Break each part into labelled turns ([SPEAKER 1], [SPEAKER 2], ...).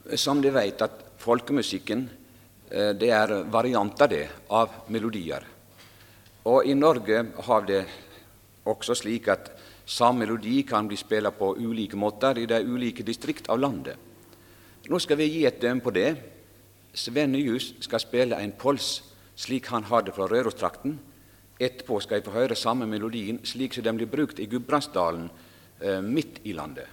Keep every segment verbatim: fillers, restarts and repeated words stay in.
[SPEAKER 1] som de vet at folkemusikken det er varianter det av melodier. Og i Norge har det også slik at samme melodi kan bli spilt på ulike måter i de ulike distrikt av landet. Nå skal vi gi et døme på det. Sven Nyhus skal spille en pols slik han har det fra Rørostrakten. Etterpå skal jeg få høre samme melodien slik som den blir brukt i Gudbrandsdalen eh, midt i landet.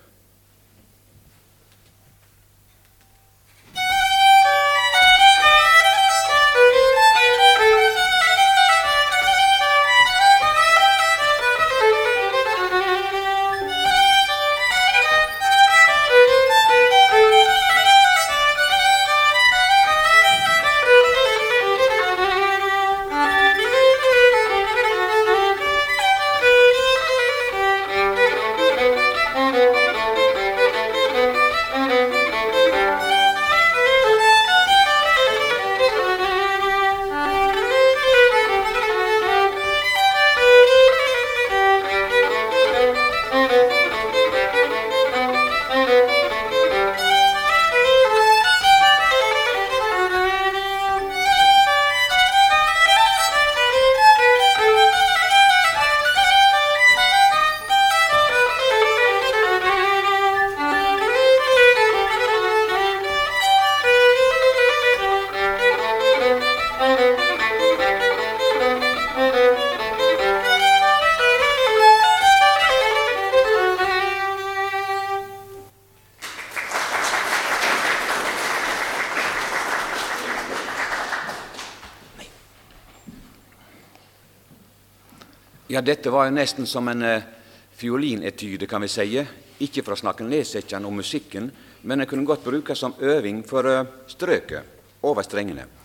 [SPEAKER 1] Ja, dette var jo nesten som en eh, fiolinetyde, kan vi si. Ikke for å snakke nedsettende om musikken, men det kunne godt brukes som øving for eh, strøket over strengene.